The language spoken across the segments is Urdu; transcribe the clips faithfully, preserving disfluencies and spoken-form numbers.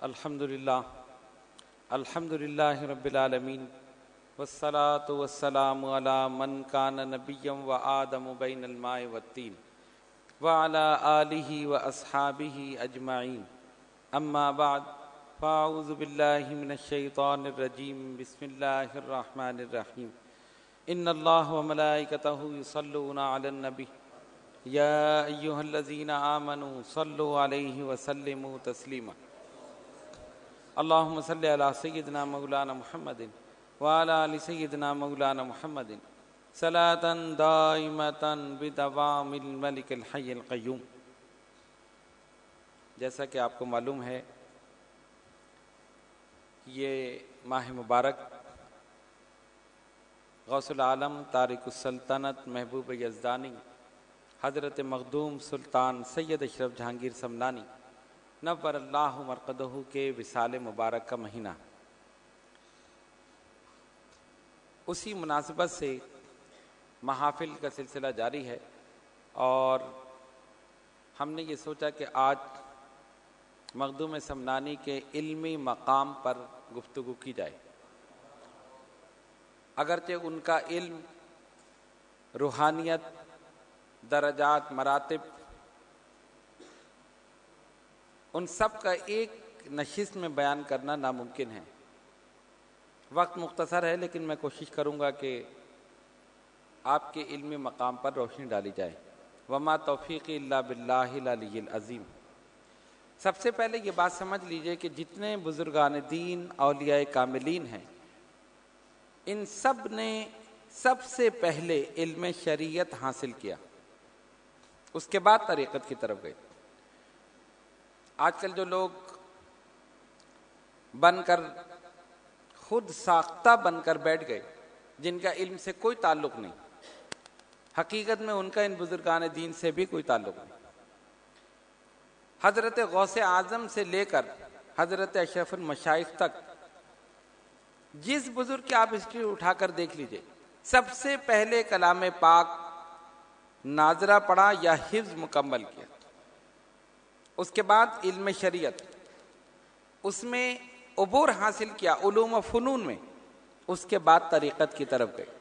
الحمد للہ الحمد للہ رب العالمین والصلاة والسلام علی من کان نبیا و آدم بین الماء والطین وعلی آلہ و اصحابہ اجمعین اما بعد فاعوذ باللہ من الشیطان الرجیم بسم اللہ الرحمن الرحیم ان اللہ و ملائکتہ یصلون علی النبی یا ایہا الذین آمنوا صلوا علیہ وسلموا تسلیما اللہم صلی علی سیدنا مولانا محمد وعلی آل سیدنا مولانا محمد صلاة دائمة بدوام الملک الحی القیوم۔ جیسا کہ آپ کو معلوم ہے، یہ ماہ مبارک غوث العالم تارک السلطنت محبوب یزدانی حضرت مخدوم سلطان سید اشرف جہانگیر سمنانی نور اللہ مرقدہ کے وصال مبارک کا مہینہ، اسی مناسبت سے محافل کا سلسلہ جاری ہے، اور ہم نے یہ سوچا کہ آج مخدوم سمنانی کے علمی مقام پر گفتگو کی جائے۔ اگرچہ ان کا علم، روحانیت، درجات، مراتب، ان سب کا ایک نشست میں بیان کرنا ناممکن ہے۔ وقت مختصر ہے، لیکن میں کوشش کروں گا کہ آپ کے علمی مقام پر روشنی ڈالی جائے۔ وما توفیقی الا باللہ العلی العظیم۔ سب سے پہلے یہ بات سمجھ لیجئے کہ جتنے بزرگان دین، اولیاء کاملین ہیں، ان سب نے سب سے پہلے علم شریعت حاصل کیا، اس کے بعد طریقت کی طرف گئے۔ آج کل جو لوگ بن کر خود ساختہ بن کر بیٹھ گئے، جن کا علم سے کوئی تعلق نہیں، حقیقت میں ان کا ان بزرگان دین سے بھی کوئی تعلق نہیں۔ حضرت غوث اعظم سے لے کر حضرت اشرف المشائخ تک جس بزرگ کی آپ ہسٹری اٹھا کر دیکھ لیجئے، سب سے پہلے کلام پاک ناظرہ پڑھا یا حفظ مکمل کیا، اس کے بعد علم شریعت، اس میں عبور حاصل کیا علوم و فنون میں، اس کے بعد طریقت کی طرف گئے۔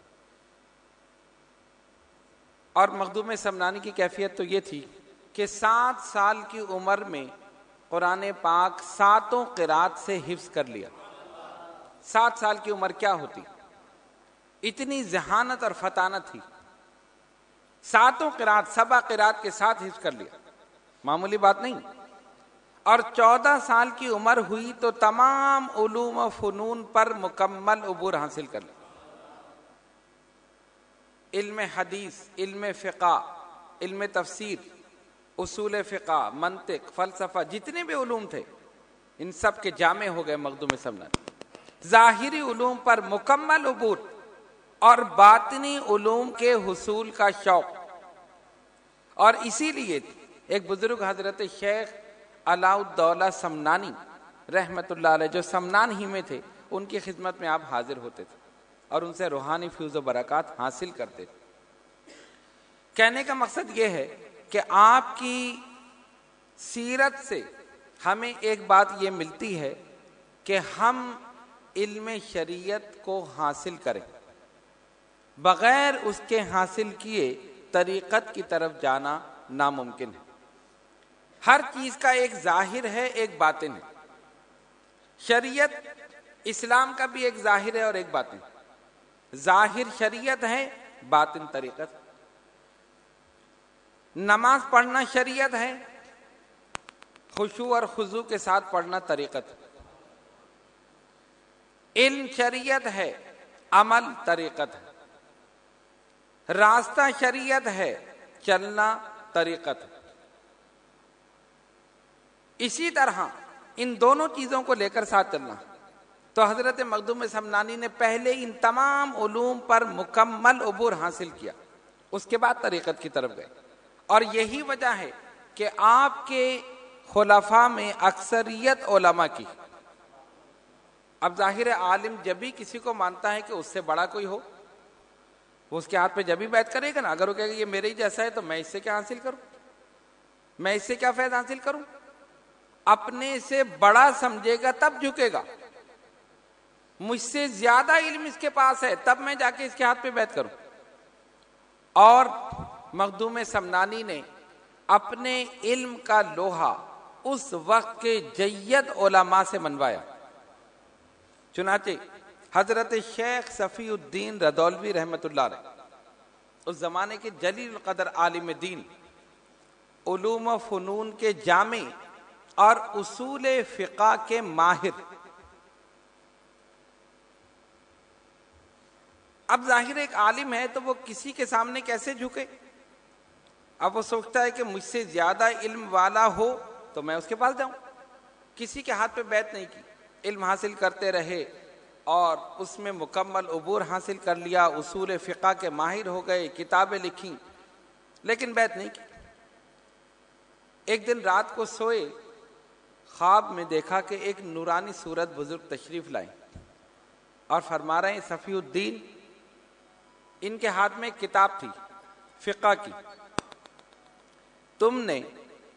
اور مخدوم سمنانی کی کیفیت تو یہ تھی کہ سات سال کی عمر میں قرآن پاک ساتوں قرات سے حفظ کر لیا۔ سات سال کی عمر کیا ہوتی، اتنی ذہانت اور فطانت تھی، ساتوں قرات، سبع قرات کے ساتھ حفظ کر لیا، معمولی بات نہیں۔ اور چودہ سال کی عمر ہوئی تو تمام علوم و فنون پر مکمل عبور حاصل کر لیا۔ علم حدیث، علم فقہ، علم تفسیر، اصول فقہ، منطق، فلسفہ، جتنے بھی علوم تھے، ان سب کے جامع ہو گئے مخدوم سمنانی۔ ظاہری علوم پر مکمل عبور اور باطنی علوم کے حصول کا شوق۔ اور اسی لیے ایک بزرگ حضرت شیخ علاء الدولہ سمنانی رحمت اللہ علیہ، جو سمنان ہی میں تھے، ان کی خدمت میں آپ حاضر ہوتے تھے اور ان سے روحانی فیض و برکات حاصل کرتے تھے۔ کہنے کا مقصد یہ ہے کہ آپ کی سیرت سے ہمیں ایک بات یہ ملتی ہے کہ ہم علم شریعت کو حاصل کریں، بغیر اس کے حاصل کیے طریقت کی طرف جانا ناممکن ہے۔ ہر چیز کا ایک ظاہر ہے، ایک باطن ہے۔ شریعت اسلام کا بھی ایک ظاہر ہے اور ایک باطن۔ ظاہر شریعت ہے، باطن طریقت۔ نماز پڑھنا شریعت ہے، خشوع اور خضوع کے ساتھ پڑھنا طریقت ہے۔ علم شریعت ہے، عمل طریقت ہے۔ راستہ شریعت ہے، چلنا طریقت ہے۔ اسی طرح ان دونوں چیزوں کو لے کر ساتھ چلنا۔ تو حضرت مخدوم سمنانی نے پہلے ان تمام علوم پر مکمل عبور حاصل کیا، اس کے بعد طریقت کی طرف گئے۔ اور یہی وجہ ہے کہ آپ کے خلفاء میں اکثریت علماء کی۔ اب ظاہر عالم جب بھی کسی کو مانتا ہے کہ اس سے بڑا کوئی ہو، وہ اس کے ہاتھ پہ جب بھی بیعت کرے گا نا۔ اگر وہ کہے گا یہ میرے ہی جیسا ہے تو میں اس سے کیا حاصل کروں، میں اس سے کیا فیض حاصل کروں، اپنے سے بڑا سمجھے گا تب جھکے گا. مجھ سے زیادہ علم اس کے پاس ہے تب میں جا کے اس کے ہاتھ پہ بیعت کروں. اور مخدوم سمنانی نے اپنے علم کا لوہا اس وقت کے جید علماء سے منوایا. چنانچہ حضرت شیخ صفی الدین رضولوی رحمۃ اللہ علیہ اس زمانے کے جلیل القدر عالم دین، علوم و فنون کے جامع اور اصول فقہ کے ماہر. اب ظاہر ایک عالم ہے تو وہ کسی کے سامنے کیسے جھکے؟ اب وہ سوچتا ہے کہ مجھ سے زیادہ علم والا ہو تو میں اس کے پاس جاؤں. کسی کے ہاتھ پہ بیعت نہیں کی، علم حاصل کرتے رہے اور اس میں مکمل عبور حاصل کر لیا، اصول فقہ کے ماہر ہو گئے، کتابیں لکھیں، لیکن بیعت نہیں کی. ایک دن رات کو سوئے، خواب میں دیکھا کہ ایک نورانی صورت بزرگ تشریف لائیں اور فرما رہے ہیں صفی الدین، ان کے ہاتھ میں ایک کتاب تھی فقہ کی، تم نے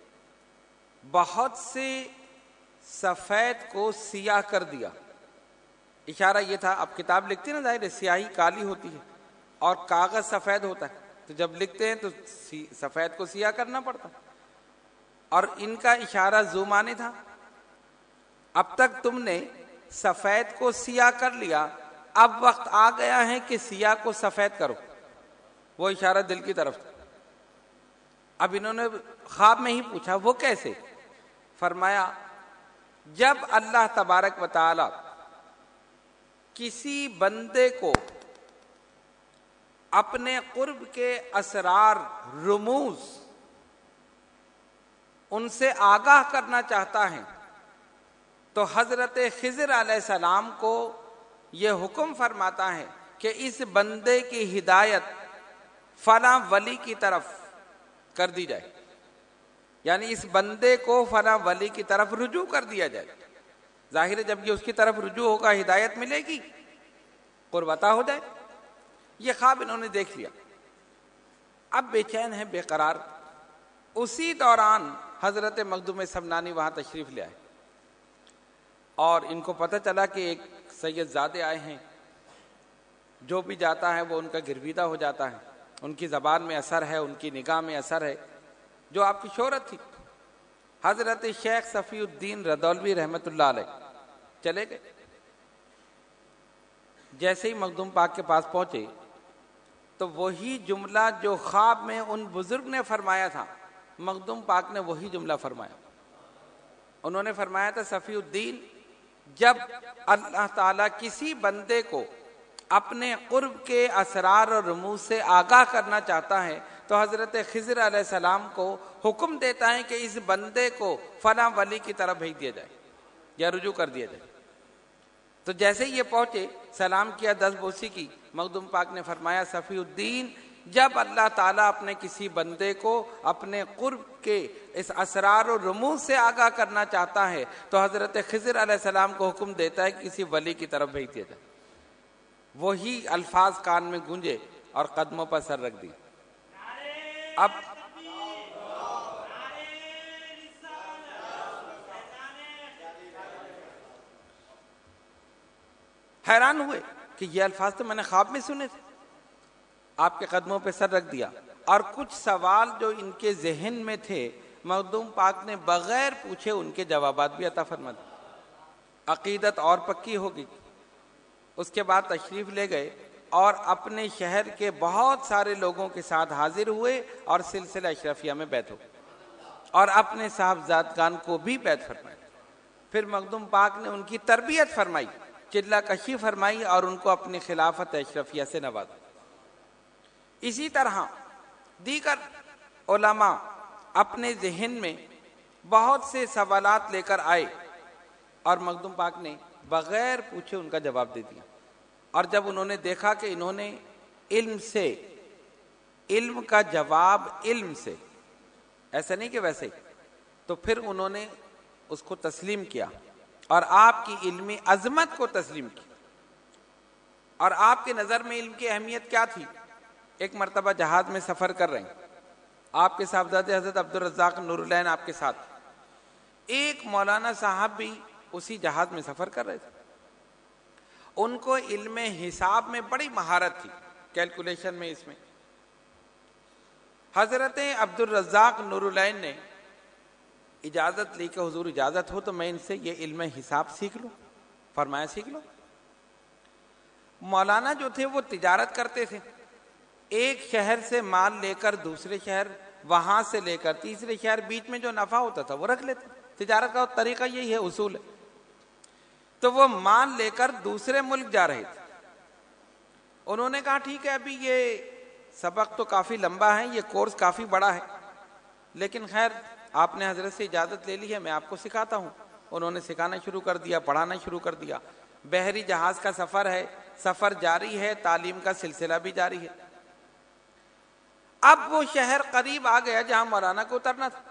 بہت سے سفید کو سیاہ کر دیا. اشارہ یہ تھا، اب کتاب لکھتے ہیں نا، ظاہر ہے سیاہی کالی ہوتی ہے اور کاغذ سفید ہوتا ہے، تو جب لکھتے ہیں تو سفید کو سیاہ کرنا پڑتا. اور ان کا اشارہ زومانے تھا، اب تک تم نے سفید کو سیاہ کر لیا، اب وقت آ گیا ہے کہ سیاہ کو سفید کرو. وہ اشارہ دل کی طرف تھا. اب انہوں نے خواب میں ہی پوچھا وہ کیسے؟ فرمایا جب اللہ تبارک و تعالی کسی بندے کو اپنے قرب کے اسرار، رموز ان سے آگاہ کرنا چاہتا ہے تو حضرت خضر علیہ السلام کو یہ حکم فرماتا ہے کہ اس بندے کی ہدایت فلاں ولی کی طرف کر دی جائے، یعنی اس بندے کو فلاں ولی کی طرف رجوع کر دیا جائے. ظاہر ہے جب یہ اس کی طرف رجوع ہوگا ہدایت ملے گی، قرب عطا ہو جائے. یہ خواب انہوں نے دیکھ لیا، اب بے چین ہے، بے قرار. اسی دوران حضرت مخدوم سمنانی وہاں تشریف لے آئے اور ان کو پتہ چلا کہ ایک سید زادے آئے ہیں، جو بھی جاتا ہے وہ ان کا گرویدہ ہو جاتا ہے، ان کی زبان میں اثر ہے، ان کی نگاہ میں اثر ہے، جو آپ کی شہرت تھی. حضرت شیخ صفی الدین رضولوی رحمۃ اللہ علیہ چلے گئے. جیسے ہی مخدوم پاک کے پاس پہنچے تو وہی جملہ جو خواب میں ان بزرگ نے فرمایا تھا، مخدوم پاک نے وہی جملہ فرمایا. انہوں نے فرمایا تھا صفی الدین، جب اللہ تعالیٰ کسی بندے کو اپنے قرب کے اسرار اور رموز سے آگاہ کرنا چاہتا ہے تو حضرت خضر علیہ السلام کو حکم دیتا ہے کہ اس بندے کو فلاں ولی کی طرف بھیج دیا جائے یا رجوع کر دیا جائے. تو جیسے ہی یہ پہنچے، سلام کیا، دست بوسی کی. مخدوم پاک نے فرمایا صفی الدین، جب اللہ تعالیٰ اپنے کسی بندے کو اپنے قرب کے اس اسرار و رموز سے آگاہ کرنا چاہتا ہے تو حضرت خضر علیہ السلام کو حکم دیتا ہے کہ کسی ولی کی طرف بھیج دیا جائے. وہی الفاظ کان میں گونجے اور قدموں پر سر رکھ دی. اب حیران ہوئے کہ یہ الفاظ تو میں نے خواب میں سنے تھے. آپ کے قدموں پہ سر رکھ دیا اور کچھ سوال جو ان کے ذہن میں تھے مخدوم پاک نے بغیر پوچھے ان کے جوابات بھی عطا فرما دیے. عقیدت اور پکی ہو گئی. اس کے بعد تشریف لے گئے اور اپنے شہر کے بہت سارے لوگوں کے ساتھ حاضر ہوئے اور سلسلہ اشرفیہ میں بیعت ہو گئے اور اپنے صاحبزادگان کو بھی بیعت فرمائی. پھر مخدوم پاک نے ان کی تربیت فرمائی، چلہ کشی فرمائی اور ان کو اپنی خلافت اشرفیہ سے نوازا. اسی طرح دیگر علماء اپنے ذہن میں بہت سے سوالات لے کر آئے اور مخدوم پاک نے بغیر پوچھے ان کا جواب دے دیا. اور جب انہوں نے دیکھا کہ انہوں نے علم سے، علم کا جواب علم سے، ایسا نہیں کہ ویسے، تو پھر انہوں نے اس کو تسلیم کیا اور آپ کی علمی عظمت کو تسلیم کی. اور آپ کے نظر میں علم کی اہمیت کیا تھی؟ ایک مرتبہ جہاز میں سفر کر رہے ہیں، آپ کے صاحبزادے حضرت عبدالرزاق نور العین آپ کے ساتھ. ایک مولانا صاحب بھی اسی جہاز میں سفر کر رہے تھے، ان کو علم حساب میں بڑی مہارت تھی، کیلکولیشن میں، اس میں۔ حضرت عبد الرزاق نور العین نے اجازت لی کہ حضور اجازت ہو تو میں ان سے یہ علم حساب سیکھ لوں۔ فرمایا سیکھ لو۔ مولانا جو تھے وہ تجارت کرتے تھے، ایک شہر سے مال لے کر دوسرے شہر، وہاں سے لے کر تیسرے شہر، بیچ میں جو نفع ہوتا تھا وہ رکھ لیتے۔ تجارت کا طریقہ یہی ہے، اصول ہے۔ تو وہ مال لے کر دوسرے ملک جا رہے تھے۔ انہوں نے کہا ٹھیک ہے، ابھی یہ سبق تو کافی لمبا ہے، یہ کورس کافی بڑا ہے، لیکن خیر آپ نے حضرت سے اجازت لے لی ہے، میں آپ کو سکھاتا ہوں۔ انہوں نے سکھانا شروع کر دیا، پڑھانا شروع کر دیا۔ بحری جہاز کا سفر ہے، سفر جاری ہے، تعلیم کا سلسلہ بھی جاری ہے۔ اب وہ شہر قریب آ گیا جہاں مولانا کو اترنا تھا،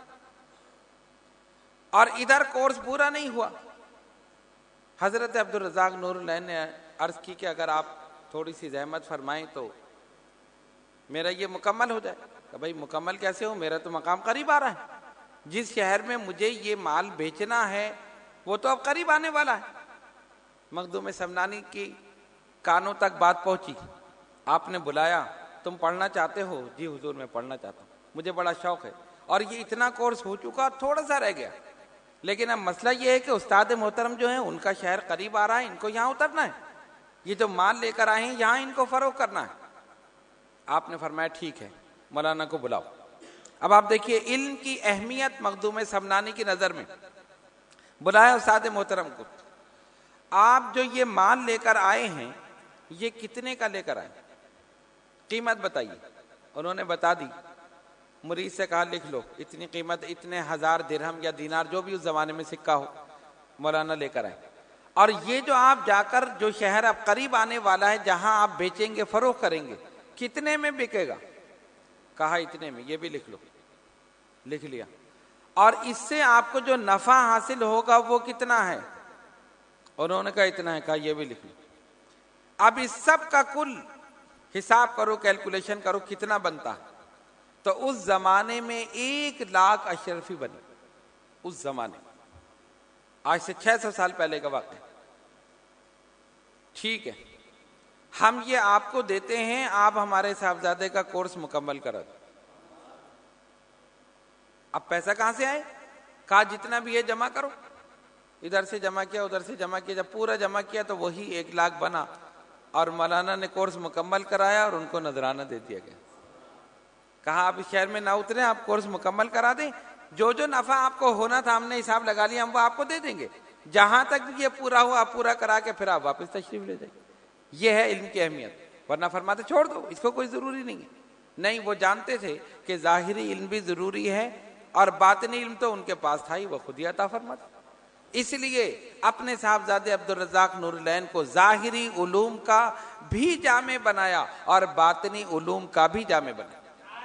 اور ادھر کورس پورا نہیں ہوا۔ حضرت عبد الرزاق نور العین نے عرض کی کہ اگر آپ تھوڑی سی زحمت فرمائیں تو میرا یہ مکمل ہو جائے۔ کہ بھائی مکمل کیسے ہو، میرا تو مقام قریب آ رہا ہے، جس شہر میں مجھے یہ مال بیچنا ہے وہ تو اب قریب آنے والا ہے۔ مخدوم سمنانی کی کانوں تک بات پہنچی، آپ نے بلایا، تم پڑھنا چاہتے ہو؟ جی حضور میں پڑھنا چاہتا ہوں، مجھے بڑا شوق ہے، اور یہ اتنا کورس ہو چکا، تھوڑا سا رہ گیا، لیکن اب مسئلہ یہ ہے کہ استاد محترم جو ہیں ان کا شہر قریب آ رہا ہے، ان کو یہاں اترنا ہے، یہ جو مال لے کر آئے ہیں یہاں ان کو فروخت کرنا ہے۔ آپ نے فرمایا ٹھیک ہے، مولانا کو بلاؤ۔ اب آپ دیکھیے علم کی اہمیت مخدوم سمنانی کی نظر میں۔ بلایا استاد محترم کو، آپ جو یہ مال لے کر آئے ہیں یہ کتنے کا لے کر آئے، قیمت بتائیے۔ انہوں نے بتا دی۔ مرید سے کہا لکھ لو، اتنی قیمت، اتنے ہزار درہم یا دینار، جو بھی اس زمانے میں سکہ ہو۔ مولانا لے کر آئے، اور یہ جو آپ جا کر جو شہر اب قریب آنے والا ہے جہاں آپ بیچیں گے، فروخت کریں گے، کتنے میں بکے گا؟ کہا اتنے میں، یہ بھی لکھ لو۔ لکھ لیا۔ اور اس سے آپ کو جو نفع حاصل ہوگا وہ کتنا ہے؟ انہوں نے کہا اتنا ہے۔ کہا یہ بھی لکھ لو۔ اب اس سب کا کل حساب کرو، کیلکولیشن کرو کتنا بنتا ہے۔ تو اس زمانے میں ایک لاکھ اشرفی بنی، اس زمانے، آج سے چھ سو سال پہلے کا واقعہ۔ ٹھیک ہے، ہم یہ آپ کو دیتے ہیں، آپ ہمارے صاحبزادے کا کورس مکمل کرا دو۔ اب پیسہ کہاں سے آئے؟ کہا جتنا بھی ہے جمع کرو۔ ادھر سے جمع کیا، ادھر سے جمع کیا، جب پورا جمع کیا تو وہی ایک لاکھ بنا، اور مولانا نے کورس مکمل کرایا اور ان کو نذرانہ دے دیا گیا۔ کہا آپ اس شہر میں نہ اتریں، آپ کورس مکمل کرا دیں، جو جو نفع آپ کو ہونا تھا ہم نے حساب لگا لیا، ہم وہ آپ کو دے دیں گے، جہاں تک بھی یہ پورا ہوا آپ پورا کرا کے پھر آپ واپس تشریف لے جائیں۔ یہ ہے علم کی اہمیت، ورنہ فرماتے چھوڑ دو، اس کو کوئی ضروری نہیں ہے۔ نہیں، وہ جانتے تھے کہ ظاہری علم بھی ضروری ہے، اور باطنی علم تو ان کے پاس تھا ہی، وہ خود ہی عطا فرماتے۔ اس لیے اپنے صاحبزادے عبد الرزاق نور العین کو ظاہری علوم کا بھی جامع بنایا اور باطنی علوم کا بھی جامع بنایا۔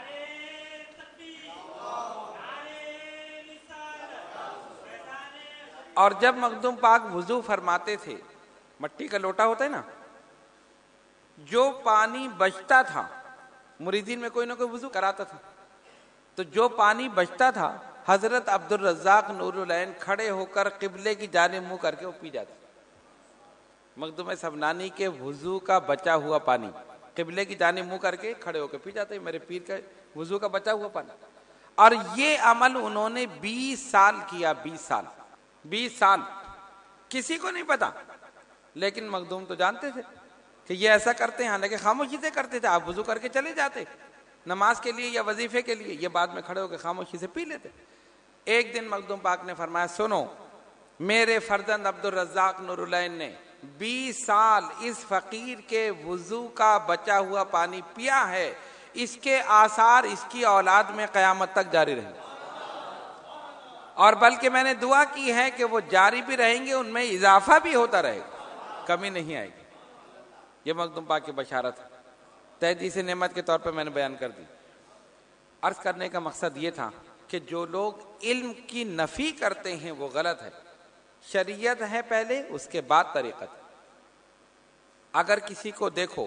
اور جب مخدوم پاک وضو فرماتے تھے، مٹی کا لوٹا ہوتا ہے نا، جو پانی بچتا تھا، مریدین میں کوئی نہ کوئی وضو کراتا تھا، تو جو پانی بچتا تھا حضرت عبد الرزاق نور العین کھڑے ہو کر قبلے کی جانب منہ کر کے وہ پی جاتے۔ مخدوم سمنانی کے وضو کا بچا ہوا پانی قبلے کی جانب منہ کر کے کھڑے ہو کے پی جاتے، میرے پیر کا وضو کا بچا ہوا پانی۔ اور یہ عمل انہوں نے بیس سال کیا، بیس سال بیس سال کسی کو نہیں پتا، لیکن مخدوم تو جانتے تھے کہ یہ ایسا کرتے ہیں، حالانکہ خاموشی سے کرتے تھے۔ آپ وضو کر کے چلے جاتے نماز کے لیے یا وظیفے کے لیے، یہ بعد میں کھڑے ہو کے خاموشی سے پی لیتے۔ ایک دن مخدوم پاک نے فرمایا سنو، میرے فرزند عبد الرزاق نور العین نے بیس سال اس فقیر کے وضو کا بچا ہوا پانی پیا ہے، اس کے آثار اس کی اولاد میں قیامت تک جاری رہیں گے، اور بلکہ میں نے دعا کی ہے کہ وہ جاری بھی رہیں گے، ان میں اضافہ بھی ہوتا رہے گا، کمی نہیں آئے گی۔ یہ مخدوم پاک کی بشارت ہے، تحدیث نعمت کے طور پہ میں نے بیان کر دی۔ عرض کرنے کا مقصد یہ تھا کہ جو لوگ علم کی نفی کرتے ہیں وہ غلط ہے۔ شریعت ہے پہلے، اس کے بعد طریقت۔ اگر کسی کو دیکھو،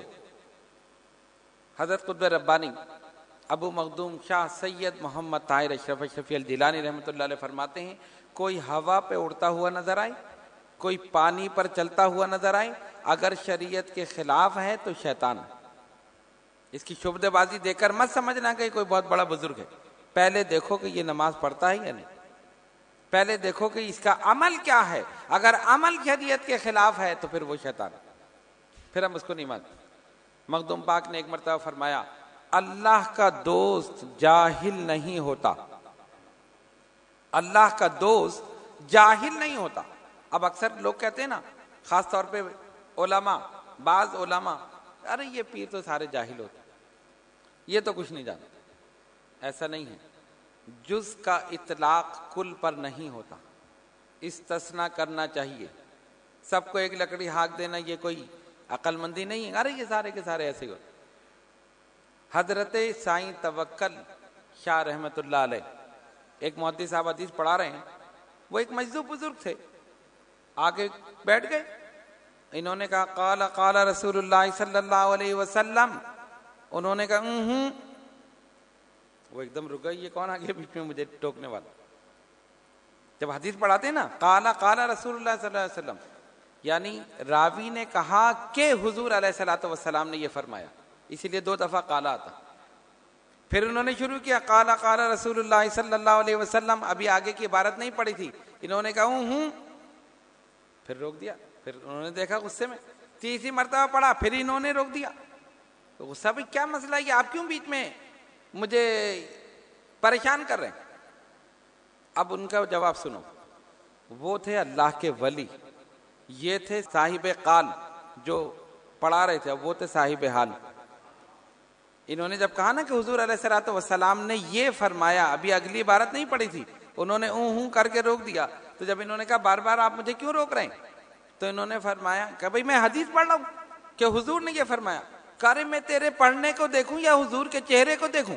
حضرت قطب ربانی ابو مخدوم شاہ سید محمد طاہر اشرف شفیع الجیلانی رحمۃ اللہ علیہ فرماتے ہیں، کوئی ہوا پہ اڑتا ہوا نظر آئے، کوئی پانی پر چلتا ہوا نظر آئے، اگر شریعت کے خلاف ہے تو شیطان ہے۔ اس کی شبدہ بازی دیکھ کر مت سمجھنا کہ کوئی بہت بڑا بزرگ ہے، پہلے دیکھو کہ یہ نماز پڑھتا ہے یا نہیں، پہلے دیکھو کہ اس کا عمل کیا ہے، اگر عمل شریعت کے خلاف ہے تو پھر وہ شیطان ہے، پھر ہم اس کو نہیں مانتے۔ مخدوم پاک نے ایک مرتبہ فرمایا اللہ کا دوست جاہل نہیں ہوتا، اللہ کا دوست جاہل نہیں ہوتا۔ اب اکثر لوگ کہتے ہیں نا، خاص طور پہ علماء، بعض علماء، ارے یہ پیر تو سارے جاہل ہوتے، یہ تو کچھ نہیں جانتے۔ ایسا نہیں ہے، جز کا اطلاق کل پر نہیں ہوتا، استثناء کرنا چاہیے۔ سب کو ایک لکڑی ہانک دینا یہ کوئی عقل مندی نہیں ہے، ارے یہ سارے کے سارے ایسے ہوتے۔ حضرت سائیں توکل شاہ رحمت اللہ علیہ، ایک محدث صاحب حدیث پڑھا رہے ہیں، وہ ایک مجذوب بزرگ تھے، آگے بیٹھ گئے، انہوں نے کہا قال قال رسول اللہ صلی اللہ علیہ وسلم، انہوں نے کہا ہوں، وہ ایک دم رک گئے، یہ کون آگے بیچ میں مجھے ٹوکنے والا؟ جب حدیث پڑھاتے ہیں نا قال قال رسول اللہ صلی اللہ علیہ وسلم، یعنی راوی نے کہا کہ حضور علیہ الصلوۃ والسلام نے یہ فرمایا، اسی لیے دو دفعہ قال آتا۔ پھر انہوں نے شروع کیا قال قال رسول اللہ صلی اللہ علیہ وسلم، ابھی آگے کی عبارت نہیں پڑھی تھی، انہوں نے کہا ہوں، پھر روک دیا، پھر انہوں نے دیکھا غصے میں، تیسری مرتبہ پڑھا، پھر انہوں نے روک دیا، تو غصہ بھی کیا مسئلہ ہے، یہ آپ کیوں بیچ میں مجھے پریشان کر رہے ہیں؟ اب ان کا جواب سنو، وہ تھے اللہ کے ولی، یہ تھے صاحب قال جو پڑھا رہے تھے، اب وہ تھے صاحب حال۔ انہوں نے جب کہا نا کہ حضور علیہ الصلوۃ والسلام نے یہ فرمایا، ابھی اگلی عبارت نہیں پڑھی تھی، انہوں نے اوں ہوں کر کے روک دیا، تو جب انہوں نے کہا بار بار آپ مجھے کیوں روک رہے ہیں، تو انہوں نے فرمایا کہ بھئی میں حدیث پڑھ رہا ہوں کہ حضور نے یہ فرمایا، کہ میں تیرے پڑھنے کو دیکھوں یا حضور کے چہرے کو دیکھوں؟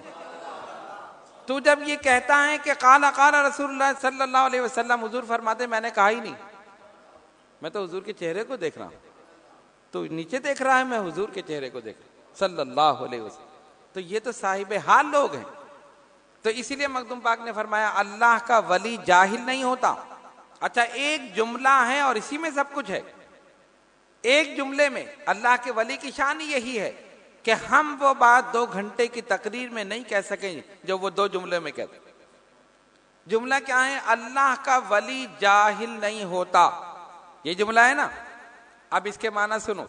تو جب یہ کہتا ہے کہ قال قال رسول اللہ صلی اللہ علیہ وسلم، حضور فرماتے میں نے کہا ہی نہیں، میں تو حضور کے چہرے کو دیکھ رہا ہوں، تو نیچے دیکھ رہا ہے، میں حضور کے چہرے کو دیکھ رہا ہوں صلی اللہ علیہ وسلم، تو یہ تو صاحب حال لوگ ہیں۔ تو اسی لیے مخدوم پاک نے فرمایا اللہ کا ولی جاہل نہیں ہوتا۔ اچھا ایک جملہ ہے اور اسی میں سب کچھ ہے، ایک جملے میں اللہ کے ولی کی شان یہی ہے کہ ہم وہ بات دو گھنٹے کی تقریر میں نہیں کہہ سکیں جو وہ دو جملے میں کہتے۔ جملہ کیا ہے؟ اللہ کا ولی جاہل نہیں ہوتا، یہ جملہ ہے نا۔ اب اس کے معنی سنو،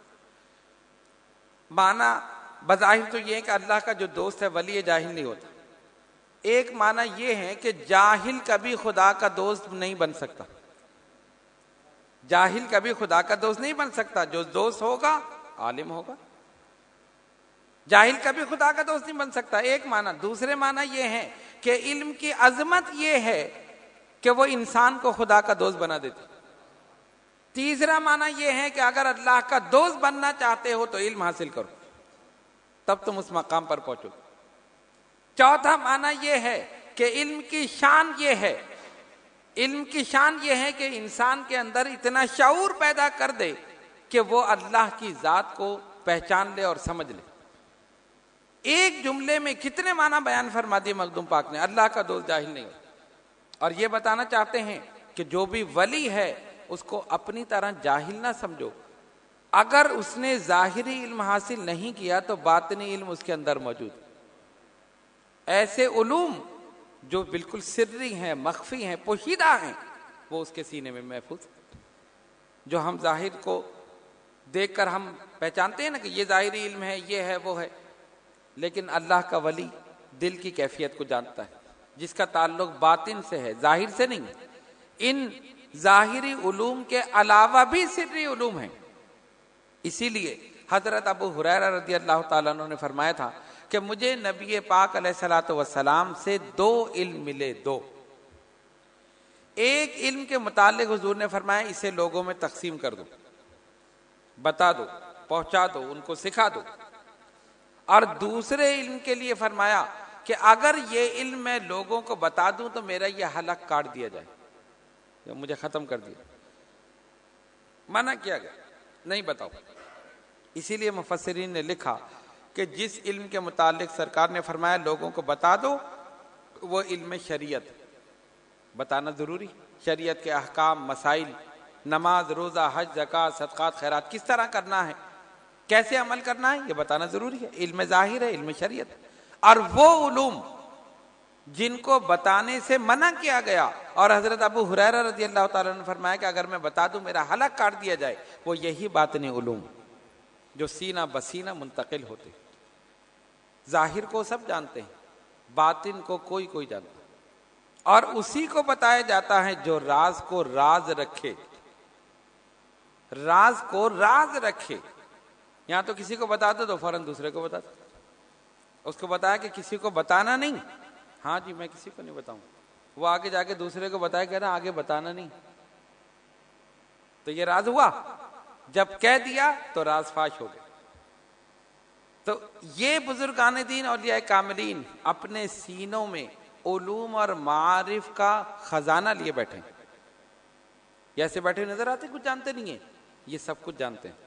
معنی بظاہر تو یہ ہے کہ اللہ کا جو دوست ہے ولی جاہل نہیں ہوتا۔ ایک معنی یہ ہے کہ جاہل کبھی خدا کا دوست نہیں بن سکتا، جاہل کبھی خدا کا دوست نہیں بن سکتا، جو دوست ہوگا عالم ہوگا، جاہل کبھی خدا کا دوست نہیں بن سکتا، ایک معنی۔ دوسرے معنی یہ ہے کہ علم کی عظمت یہ ہے کہ وہ انسان کو خدا کا دوست بنا دیتی۔ تیسرا معنی یہ ہے کہ اگر اللہ کا دوست بننا چاہتے ہو تو علم حاصل کرو، تب تم اس مقام پر پہنچو۔ چوتھا معنی یہ ہے کہ علم کی شان یہ ہے، علم کی شان یہ ہے کہ انسان کے اندر اتنا شعور پیدا کر دے کہ وہ اللہ کی ذات کو پہچان لے اور سمجھ لے۔ ایک جملے میں کتنے معنی بیان فرما دیے مخدوم پاک نے، اللہ کا دوست جاہل نہیں ہو۔ اور یہ بتانا چاہتے ہیں کہ جو بھی ولی ہے اس کو اپنی طرح جاہل نہ سمجھو، اگر اس نے ظاہری علم حاصل نہیں کیا تو باطنی علم اس کے اندر موجود ہے۔ ایسے علوم جو بالکل سری ہیں، مخفی ہیں، پوشیدہ ہیں، وہ اس کے سینے میں محفوظ، جو ہم ظاہر کو دیکھ کر ہم پہچانتے ہیں نا کہ یہ ظاہری علم ہے، یہ ہے، وہ ہے، لیکن اللہ کا ولی دل کی کیفیت کو جانتا ہے، جس کا تعلق باطن سے ہے، ظاہر سے نہیں۔ ان ظاہری علوم کے علاوہ بھی سری علوم ہیں۔ اسی لیے حضرت ابو ہریرہ رضی اللہ تعالیٰ عنہ نے فرمایا تھا کہ مجھے نبی پاک علیہ الصلوۃ والسلام سے دو علم ملے، دو۔ ایک علم کے متعلق حضور نے فرمایا اسے لوگوں میں تقسیم کر دو، بتا دو، پہنچا دو، ان کو سکھا دو۔ اور دوسرے علم کے لیے فرمایا کہ اگر یہ علم میں لوگوں کو بتا دوں تو میرا یہ حلق کاٹ دیا جائے، یا مجھے ختم کر دیا، منع کیا گیا، نہیں بتاؤ۔ اسی لیے مفسرین نے لکھا کہ جس علم کے متعلق سرکار نے فرمایا لوگوں کو بتا دو، وہ علم شریعت۔ بتانا ضروری. شریعت کے احکام، مسائل، نماز، روزہ، حج، زکوٰۃ، صدقات، خیرات کس طرح کرنا ہے، کیسے عمل کرنا ہے، یہ بتانا ضروری ہے. علم ظاہر ہے، علم شریعت. اور وہ علوم جن کو بتانے سے منع کیا گیا، اور حضرت ابو ہریرہ رضی اللہ تعالیٰ نے فرمایا کہ اگر میں بتا دوں میرا حلق کاٹ دیا جائے، وہ یہی باطنی علوم جو سینہ بسینہ منتقل ہوتے. ظاہر کو سب جانتے ہیں، باطن کو کوئی کوئی جانتا ہے، اور اسی کو بتایا جاتا ہے جو راز کو راز رکھے. راز کو راز رکھے. یہاں تو کسی کو بتا دو تو فوراً دوسرے کو بتا دو. اس کو بتایا کہ کسی کو بتانا نہیں. ہاں جی میں کسی کو نہیں بتاؤں. وہ آگے جا کے دوسرے کو بتایا کہ نا آگے بتانا نہیں. تو یہ راز ہوا. جب کہہ دیا تو راز فاش ہو گیا. تو یہ بزرگان دین اولیاء کاملین اپنے سینوں میں علوم اور معارف کا خزانہ لیے بیٹھے. یہ ایسے بیٹھے نظر آتے کچھ جانتے نہیں ہیں، یہ سب کچھ جانتے ہیں.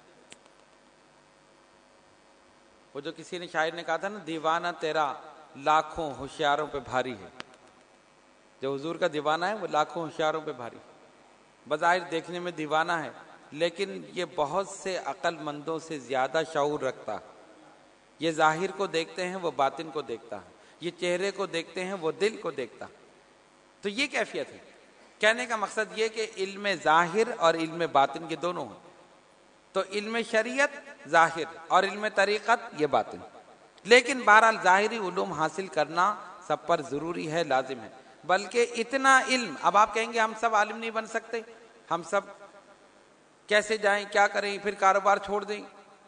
وہ جو کسی نے شاعر نے کہا تھا نا، دیوانہ تیرا لاکھوں ہوشیاروں پہ بھاری ہے. جو حضور کا دیوانہ ہے وہ لاکھوں ہوشیاروں پہ بھاری. بظاہر دیکھنے میں دیوانہ ہے، لیکن یہ بہت سے عقل مندوں سے زیادہ شعور رکھتا ہے. یہ ظاہر کو دیکھتے ہیں، وہ باطن کو دیکھتا ہے. یہ چہرے کو دیکھتے ہیں، وہ دل کو دیکھتا. تو یہ کیفیت ہے. کہنے کا مقصد یہ کہ علم ظاہر اور علم باطن کے دونوں ہیں. تو علم شریعت ظاہر اور علم طریقت یہ باطن. لیکن بہرحال ظاہری علوم حاصل کرنا سب پر ضروری ہے، لازم ہے. بلکہ اتنا علم، اب آپ کہیں گے ہم سب عالم نہیں بن سکتے، ہم سب کیسے جائیں، کیا کریں، پھر کاروبار چھوڑ دیں.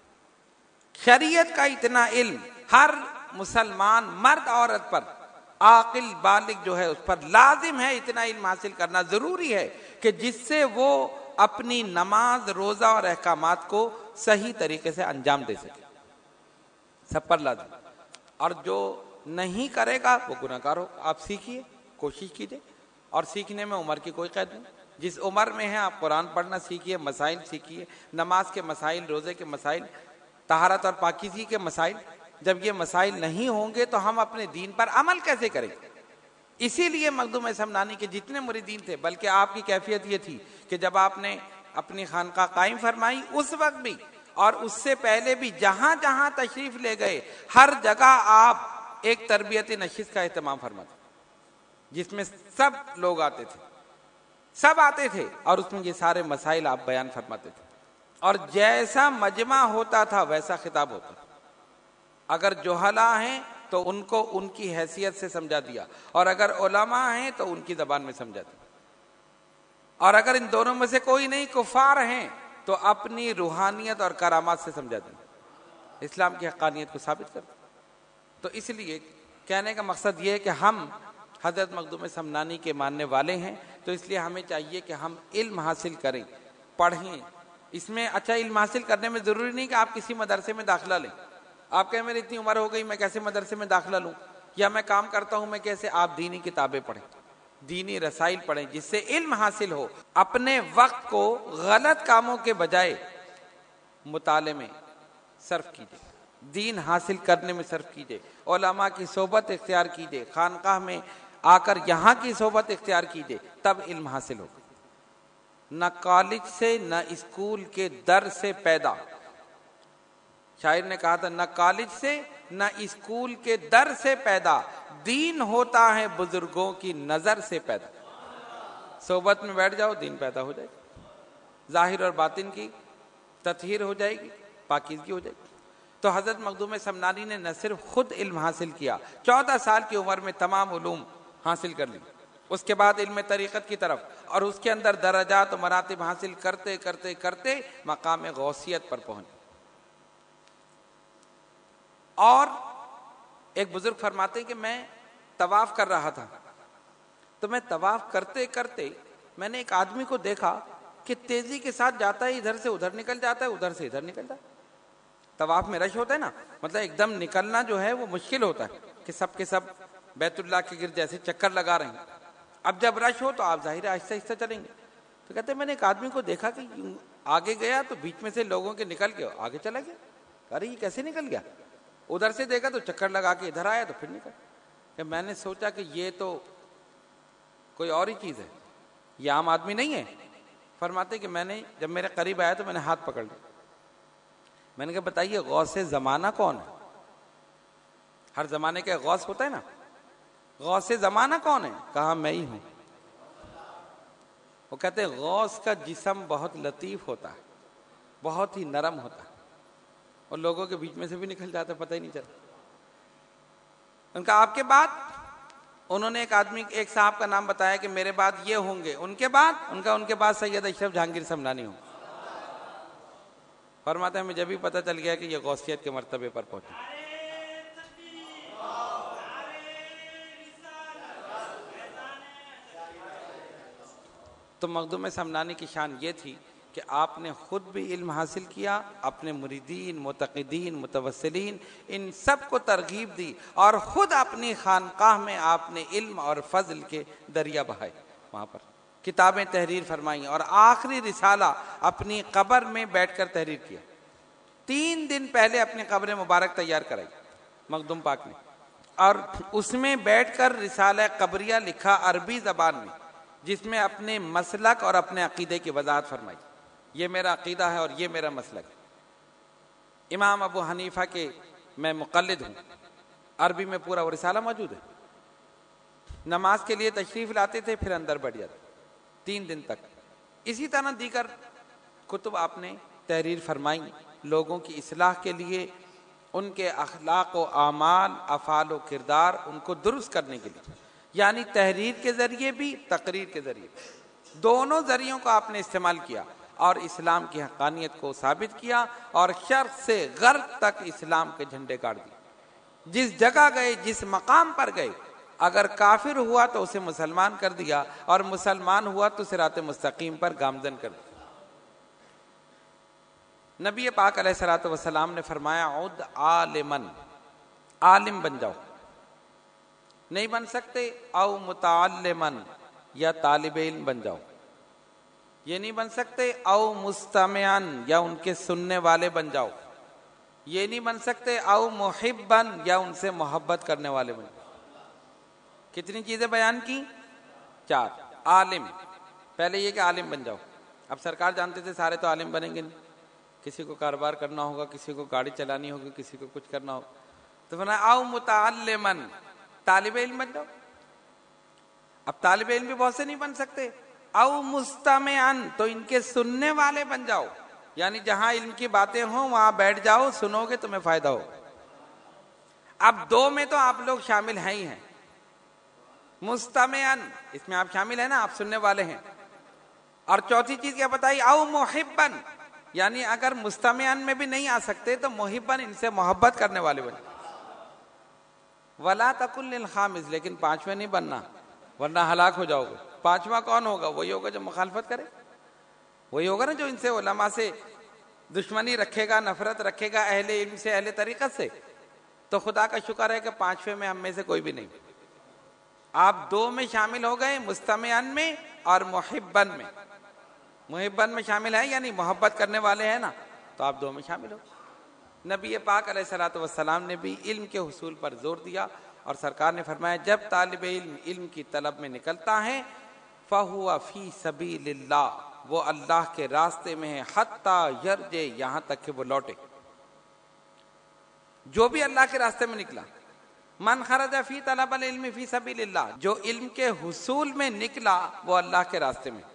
شریعت کا اتنا علم ہر مسلمان مرد عورت پر، عاقل بالغ جو ہے اس پر لازم ہے. اتنا علم حاصل کرنا ضروری ہے کہ جس سے وہ اپنی نماز، روزہ اور احکامات کو صحیح طریقے سے انجام دے سکے. سب پر لازم. اور جو نہیں کرے گا وہ گناہ گار ہو. آپ سیکھیے، کوشش کیجیے. اور سیکھنے میں عمر کی کوئی قید نہیں. جس عمر میں ہے آپ قرآن پڑھنا سیکھیے، مسائل سیکھیے، نماز کے مسائل، روزے کے مسائل، طہارت اور پاکیزگی کے مسائل. جب یہ مسائل نہیں ہوں گے تو ہم اپنے دین پر عمل کیسے کریں؟ اسی لیے مخدوم سمنانی کے جتنے مریدین تھے، بلکہ آپ کی کیفیت یہ تھی کہ جب آپ نے اپنی خانقاہ قائم فرمائی اس وقت بھی اور اس سے پہلے بھی جہاں جہاں تشریف لے گئے ہر جگہ آپ ایک تربیتی نشست کا اہتمام فرماتے، جس میں سب لوگ آتے تھے، سب آتے تھے، اور اس میں یہ سارے مسائل آپ بیان فرماتے تھے. اور جیسا مجمع ہوتا تھا ویسا خطاب ہوتا تھا. اگر جہلاء ہیں تو ان کو ان کی حیثیت سے سمجھا دیا، اور اگر علماء ہیں تو ان کی زبان میں سمجھا دیا. اور اگر ان دونوں میں سے کوئی نہیں، کفار ہیں، تو اپنی روحانیت اور کرامات سے سمجھا دیا، اسلام کی حقانیت کو ثابت کر دیا. تو اس لیے کہنے کا مقصد یہ ہے کہ ہم حضرت مخدوم سمنانی کے ماننے والے ہیں، تو اس لیے ہمیں چاہیے کہ ہم علم حاصل کریں، پڑھیں. اس میں اچھا علم حاصل کرنے میں ضروری نہیں کہ آپ کسی مدرسے میں داخلہ لیں. آپ کہیں میری اتنی عمر ہو گئی میں کیسے مدرسے میں داخلہ لوں، یا میں کام کرتا ہوں میں کیسے. آپ دینی کتابیں پڑھیں، دینی رسائل پڑھیں، جس سے علم حاصل ہو. اپنے وقت کو غلط کاموں کے بجائے مطالعے میں صرف کیجیے، دین حاصل کرنے میں صرف کیجیے. علماء کی صحبت اختیار کیجیے، خانقاہ میں آ کر یہاں کی صحبت اختیار کیجیے، تب علم حاصل ہوگا. نہ کالج سے نہ اسکول کے در سے پیدا. شاعر نے کہا تھا نہ کالج سے نہ اسکول کے در سے پیدا، دین ہوتا ہے بزرگوں کی نظر سے پیدا. صحبت میں بیٹھ جاؤ، دین پیدا ہو جائے گا، ظاہر اور باطن کی تطہیر ہو جائے گی، پاکیزگی ہو جائے گی. تو حضرت مخدوم سمنانی نے نہ صرف خود علم حاصل کیا، چودہ سال کی عمر میں تمام علوم حاصل کر لی. اس کے بعد علم طریقت کی طرف، اور اس کے اندر درجات و مراتب حاصل کرتے کرتے کرتے مقام غوثیت پر پہنچے. اور ایک بزرگ فرماتے کہ میں طواف کر رہا تھا، تو میں طواف کرتے کرتے میں نے ایک آدمی کو دیکھا کہ تیزی کے ساتھ جاتا ہے، ادھر سے ادھر نکل جاتا ہے، ادھر سے ادھر نکل جاتا ہے. طواف میں رش ہوتا ہے نا، مطلب ایک دم نکلنا جو ہے وہ مشکل ہوتا ہے کہ سب کے سب بیت اللہ کے گرد جیسے چکر لگا رہے ہیں. اب جب رش ہو تو آپ ظاہر آہستہ آہستہ چلیں گے. تو کہتے ہیں میں نے ایک آدمی کو دیکھا کہ آگے گیا تو بیچ میں سے لوگوں کے نکل کے آگے چلا گیا. ارے یہ کیسے نکل گیا؟ ادھر سے دیکھا تو چکر لگا کے ادھر آیا تو پھر نکل. کہ میں نے سوچا کہ یہ تو کوئی اور ہی چیز ہے، یہ عام آدمی نہیں ہے۔ فرماتے کہ میں نے جب میرے قریب آیا تو میں نے ہاتھ پکڑ لیا، میں نے کہا بتائیے غوث زمانہ کون ہے؟ ہر زمانے کا غوث ہوتا ہے نا، غوث زمانہ کون ہے؟ کہا میں ہی ہوں۔ وہ کہتے ہیں غوث کا جسم بہت لطیف ہوتا ہے، بہت ہی نرم ہوتا ہے، اور لوگوں کے بیچ میں سے بھی نکل جاتا ہے، پتہ ہی نہیں چلتا۔ ان کا آپ کے بعد، انہوں نے ایک آدمی ایک صاحب کا نام بتایا کہ میرے بعد یہ ہوں گے، ان کے بعد ان کا ان کے بعد سید اشرف جہانگیر سمنانی ہوں۔ فرماتے ہیں مجھے بھی پتہ چل گیا کہ یہ غوثیت کے مرتبے پر پہنچے۔ تو مخدوم سمنانی کی شان یہ تھی کہ آپ نے خود بھی علم حاصل کیا، اپنے مریدین، معتقدین، متوسلین ان سب کو ترغیب دی، اور خود اپنی خانقاہ میں آپ نے علم اور فضل کے دریا بہائے، وہاں پر کتابیں تحریر فرمائیں، اور آخری رسالہ اپنی قبر میں بیٹھ کر تحریر کیا۔ تین دن پہلے اپنی قبر مبارک تیار کرائی مخدوم پاک نے، اور اس میں بیٹھ کر رسالہ قبریہ لکھا عربی زبان میں، جس میں اپنے مسلک اور اپنے عقیدے کی وضاحت فرمائی۔ یہ میرا عقیدہ ہے اور یہ میرا مسلک ہے۔ امام ابو حنیفہ کے میں مقلد ہوں، عربی میں پورا وہ رسالہ موجود ہے۔ نماز کے لیے تشریف لاتے تھے، پھر اندر بیٹھ جاتے تین دن تک۔ اسی طرح دیگر کتب آپ نے تحریر فرمائی لوگوں کی اصلاح کے لیے، ان کے اخلاق و اعمال، افعال و کردار ان کو درست کرنے کے لیے، یعنی تحریر کے ذریعے بھی، تقریر کے ذریعے بھی، دونوں ذریعوں کو آپ نے استعمال کیا، اور اسلام کی حقانیت کو ثابت کیا، اور شرق سے غرب تک اسلام کے جھنڈے گاڑ دیے۔ جس جگہ گئے، جس مقام پر گئے، اگر کافر ہوا تو اسے مسلمان کر دیا، اور مسلمان ہوا تو صراط مستقیم پر گامزن کر دیا۔ نبی پاک علیہ الصلوۃ والسلام نے فرمایا عد عالمن، عالم بن جاؤ، نہیں بن سکتے او متعلمن، یا طالب علم بن جاؤ، یہ نہیں بن سکتے او مستمعن، یا ان کے سننے والے بن جاؤ، یہ نہیں بن سکتے او محبن، یا ان سے محبت کرنے والے بن جاؤ۔ کتنی چیزیں بیان کی؟ چار۔ عالم، پہلے یہ کہ عالم بن جاؤ۔ اب سرکار جانتے تھے سارے تو عالم بنیں گے نہیں، کسی کو کاروبار کرنا ہوگا، کسی کو گاڑی چلانی ہوگی، کسی کو کچھ کرنا ہوگا، تو فرمایا او متعلمن، طالب علم بن جاؤ۔ اب طالب علم بھی بہت سے نہیں بن سکتے، او مستمعن، تو ان کے سننے والے بن جاؤ، یعنی جہاں علم کی باتیں ہوں وہاں بیٹھ جاؤ، سنو گے تمہیں فائدہ ہو۔ اب دو میں تو آپ لوگ شامل ہیں ہی ہیں، مستمعن اس میں آپ شامل ہیں نا، آپ سننے والے ہیں۔ اور چوتھی چیز کیا بتائی؟ او محبن، یعنی اگر مستمعن میں بھی نہیں آ سکتے تو محبن، ان سے محبت کرنے والے بن جاؤ۔ ولا تکن للخامس، لیکن پانچویں نہیں بننا ورنہ ہلاک ہو جاؤ گے۔ پانچواں کون ہوگا؟ وہی ہوگا جو مخالفت کرے، وہی ہوگا نا جو ان سے علماء سے دشمنی رکھے گا، نفرت رکھے گا، اہل علم سے، اہل طریقت سے۔ تو خدا کا شکر ہے کہ پانچویں میں ہم میں سے کوئی بھی نہیں۔ آپ دو میں شامل ہو گئے، مستمعن میں اور محبن میں۔ محبن میں شامل ہے یعنی محبت کرنے والے ہیں نا، تو آپ دو میں شامل ہو۔ نبی پاک علیہ الصلوۃ والسلام نے بھی علم کے حصول پر زور دیا، اور سرکار نے فرمایا جب طالب علم علم کی طلب میں نکلتا ہے فَهُوَ فِي سَبِيلِ اللَّهِ، وہ اللہ کے راستے میں ہے، حَتَّى يَرْجِعَ، یہاں تک کہ وہ لوٹے۔ جو بھی اللہ کے راستے میں نکلا، من خرج فی طلب العلم فی سبیل اللہ، جو علم کے حصول میں نکلا وہ اللہ کے راستے میں،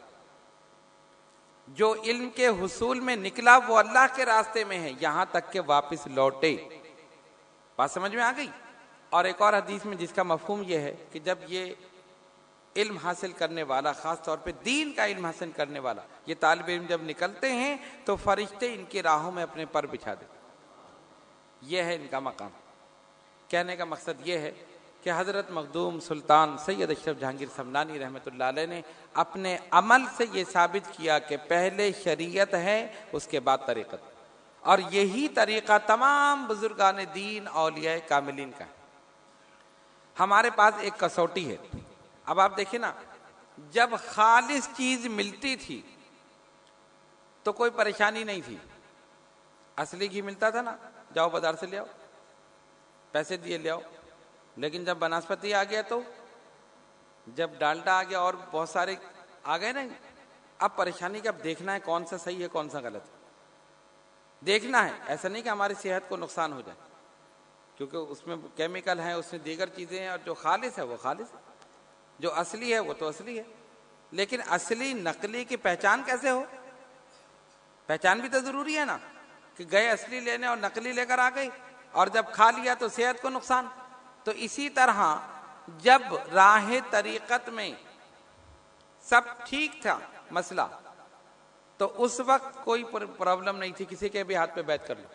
جو علم کے حصول میں نکلا وہ اللہ کے راستے میں ہے، یہاں تک کہ واپس لوٹے۔ بات سمجھ میں آ گئی؟ اور ایک اور حدیث میں جس کا مفہوم یہ ہے کہ جب یہ علم حاصل کرنے والا، خاص طور پہ دین کا علم حاصل کرنے والا، یہ طالب علم جب نکلتے ہیں تو فرشتے ان کی راہوں میں اپنے پر بچھا دیتے، یہ ہے ان کا مقام۔ کہنے کا مقصد یہ ہے کہ حضرت مخدوم سلطان سید اشرف جہانگیر سمنانی رحمۃ اللہ علیہ نے اپنے عمل سے یہ ثابت کیا کہ پہلے شریعت ہے، اس کے بعد طریقت، اور یہی طریقہ تمام بزرگان دین، اولیاء کاملین کا ہے۔ ہمارے پاس ایک کسوٹی ہے۔ اب آپ دیکھیں نا، جب خالص چیز ملتی تھی تو کوئی پریشانی نہیں تھی، اصلی گھی ملتا تھا نا، جاؤ بازار سے لے آؤ، پیسے دیے لے آؤ۔ لیکن جب بناسپتی آ گیا تو جب ڈالڈا آ گیا اور بہت سارے آ گئے نا، اب پریشانی کہ اب دیکھنا ہے کون سا صحیح ہے کون سا غلط ہے، دیکھنا ہے، ایسا نہیں کہ ہماری صحت کو نقصان ہو جائے، کیونکہ اس میں کیمیکل ہیں، اس میں دیگر چیزیں ہیں، اور جو خالص ہے وہ خالص ہے، جو اصلی ہے وہ تو اصلی ہے۔ لیکن اصلی نقلی کی پہچان کیسے ہو؟ پہچان بھی تو ضروری ہے نا، کہ گئے اصلی لینے اور نقلی لے کر آ گئی، اور جب کھا لیا تو صحت کو نقصان۔ تو اسی طرح جب راہ طریقت میں سب ٹھیک تھا مسئلہ، تو اس وقت کوئی پرابلم نہیں تھی، کسی کے بھی ہاتھ پہ بیعت کر لو۔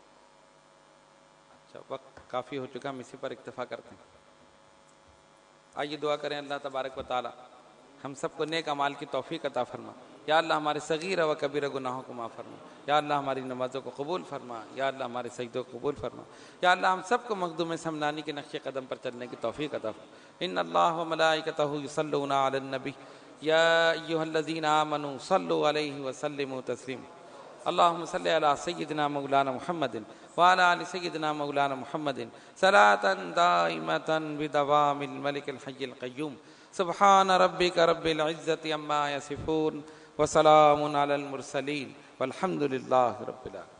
اچھا وقت کافی ہو چکا، ہم اسی پر اکتفا کرتے ہیں۔ آئیے دعا کریں اللہ تبارک و تعالی ہم سب کو نیک اعمال کی توفیق عطا فرما۔ یا اللہ ہمارے صغیر و کبیر گناہوں کو معاف فرما، یا اللہ ہماری نمازوں کو قبول فرما، یا اللہ ہمارے سجدوں کو قبول فرما، یا اللہ ہم سب کو مخدوم سمنانی کے نقش قدم پر چلنے کی توفیق عطا فرما۔ ان اللہ و ملائکتہ یصلون علی النبی یا ایھا الذین آمنوا صلوا علیہ وسلموا تسلیما۔ اللہم صلی علی سیدنا مولانا محمد وعلی آل سیدنا مولانا محمد صلاۃ دائمۃ بدوام الملک الحی القیوم۔ سبحان ربک رب العزۃ عما یصفون وسلام علی المرسلین والحمد للہ رب العالمین۔